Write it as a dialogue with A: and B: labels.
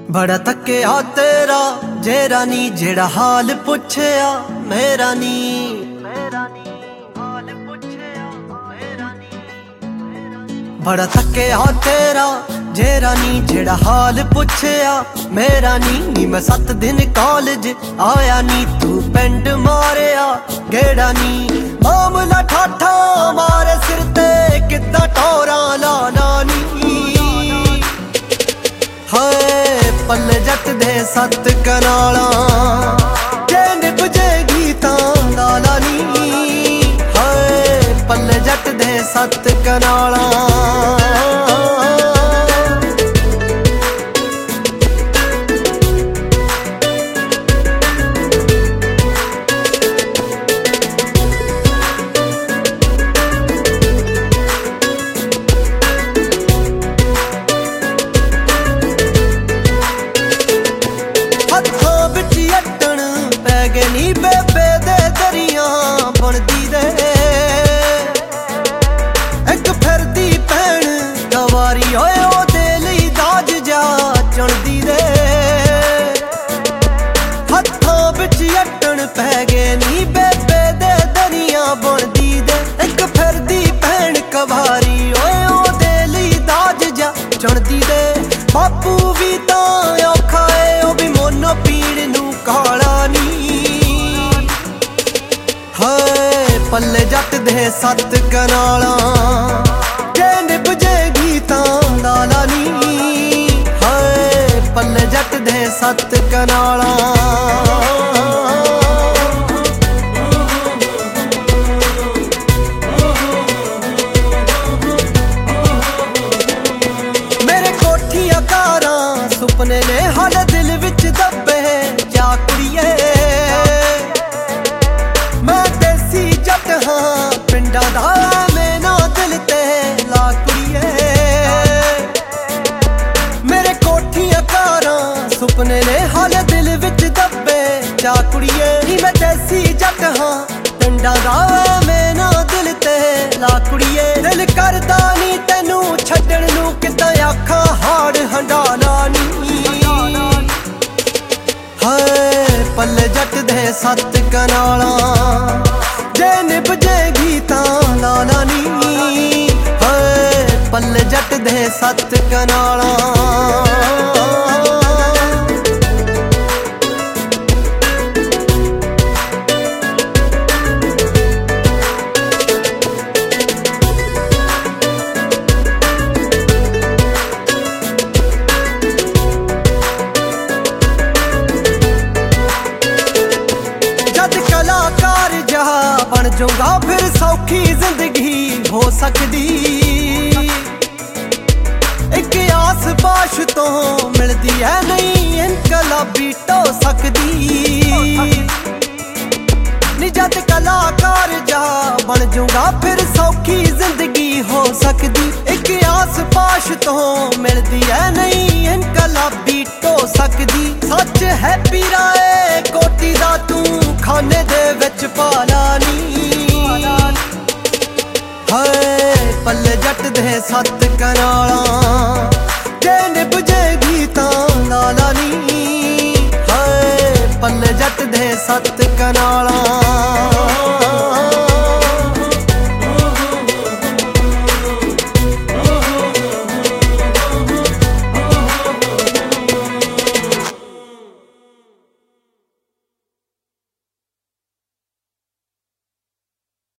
A: बड़ा थक्किया तेरा जेरा नी जेड़ा हाल पुछया मेरा नी। बड़ा थक्किया तेरा जेरा नी जेड़ा हाल पुछया मेरा नी। मैं 7 दिन कॉलेज आया नी तू पिंड मारिया गेड़ा नी। मामला ठाठा मारे सिर ते किद्दां टोरा लाना नी। हाय पल्ले जट दे 7 कनाला जे निभ जेगी तां लाला नी। हाय पल्ले जट दे 7 कनाला। नी बेबे दे दरिया बनदी दे एक फिरदी भैन गवारी होए ओदे लई दाज जा चुनदी दे। हत्थां बिच अट्टण पै गए नी बेबे दे दरिया बनदी दे एक फिरदी भैन गवारी होए ओदे लई दाज जा चुनदी दे। बापू भी तां औखा है ओ भी मोनो पीड़ नू काला नी। हाय पल्ले जट दे 7 कनाला जे निभ जेगी तां लाला नी। हाय पल्ले जट दे 7 कनाला। मेरे कोठियां कारां सुपने ने हाल दिल विच दबे जा कुड़िए। पिंडा दा मैना दिल ते ला कुड़िए। मेरे कोठियां कारां सुपने ने हाल दिल विच दबे जा कुड़िए। मैं देसी जट हाँ पिंडा दा मैना दिल ते ला कुड़िए। दिल करदा नी तैनू छड्डण नू किदां आखां हाड़ हंडाला नी। हाय पल्ले जट दे 7 कनाला जे निभ जेगी तां लाला नी। हाय पल्ले जट दे 7 कनाला। कलाकार जहा बन जाऊंगा फिर सौखी जिंदगी हो सकदी। एक आस पाश तो मिलदी है नहीं इनकलाबी टो सकदी। निजत कलाकार जहा बन जाऊंगा फिर सौखी जिंदगी हो सकदी। एक आस पाश तो मिलदी है नहीं इनकलाबी टो सकदी। सच है पीराए कोटी दा तू खाने दे विच पाला नी। हाय पल्ले जट दे 7 कनाला जे निभ जेगी तां लाला नी। हाय पल्ले जट दे 7 कनाला।